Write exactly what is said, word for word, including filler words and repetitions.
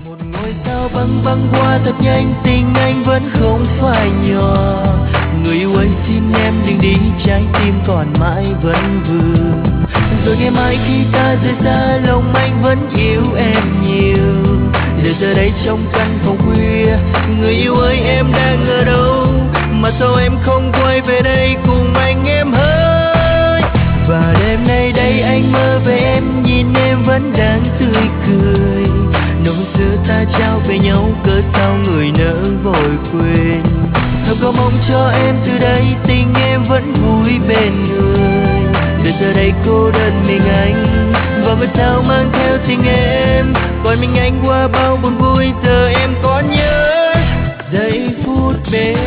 Một ngôi sao băng băng qua thật nhanh, tình anh vẫn không phải nhỏ. Người yêu ơi xin em đừng đi, trái tim còn mãi vẫn vương. Rồi ngày mai khi ta rời xa, lòng anh vẫn yêu em nhiều. Để giờ đây trong căn phòng khuya, người yêu ơi em đang ở đâu? Mà sao em không quay về đây cùng anh em hỡi? Và đêm nay đây anh mơ về em, nhìn em vẫn đang tươi cười. Nụ xưa ta trao về nhau, cớ sao người nỡ vội quên. Thầm có mong cho em từ đây, tình em vẫn vui bên người. Để giờ đây cô đơn mình anh, và ngôi sao mang theo tình em. Còn mình anh qua bao buồn vui, giờ em có nhớ giây phút bên